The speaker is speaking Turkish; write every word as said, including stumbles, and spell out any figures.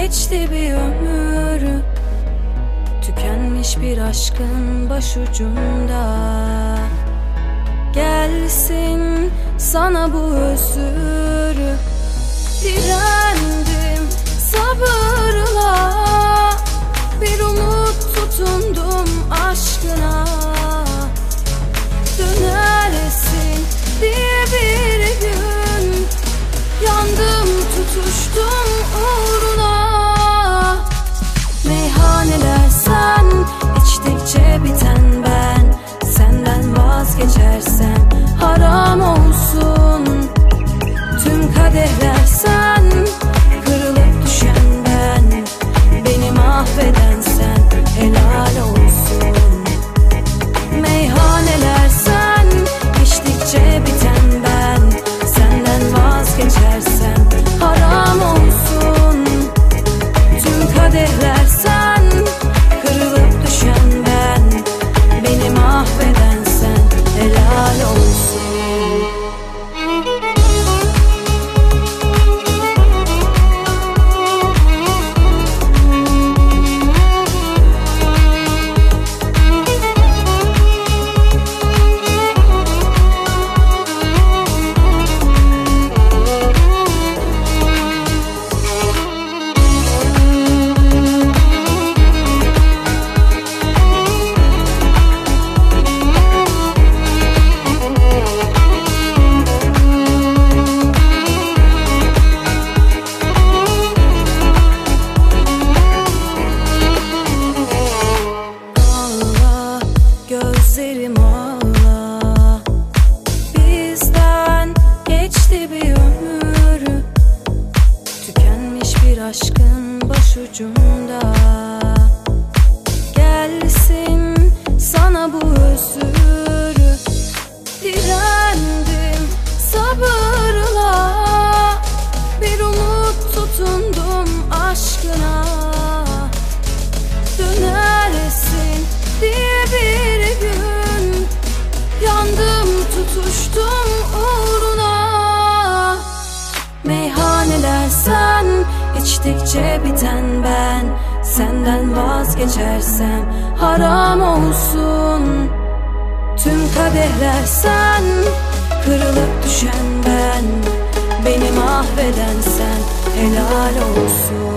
geçti bir ömür, tükenmiş bir aşkın başucumda. Gelsin sana bu özür. Direndim sabırla, bir umut tutundum aşkına. Dönersin diye bir gün yandım, tutuştum uğruna. Meyhaneler sen, içtikçe biten ben. Senden vazgeçersem haram olsun. Tüm kadehler sen, kırılıp düşen ben. Beni mahveden sen, helal olsun. Meyhaneler sen, içtikçe biten ben. Senden vazgeçersem haram olsun. Tüm kadehler sen, kırılıp düşen ben. Beni mahveden sen, helal olsun. Gözlerim ağla, bizden geçti bir ömür, tükenmiş bir aşkın başucumda. Gelsin sana bu özür. Direndim sabırla, bir umut tutundum aşkına. Dönersin diye bir gün yandım, tutuştum uğruna. Meyhaneler sen, içtikçe biten ben. Senden vazgeçersem haram olsun. Tüm kadehler sen, kırılıp düşen ben. Beni mahveden sen, helal olsun.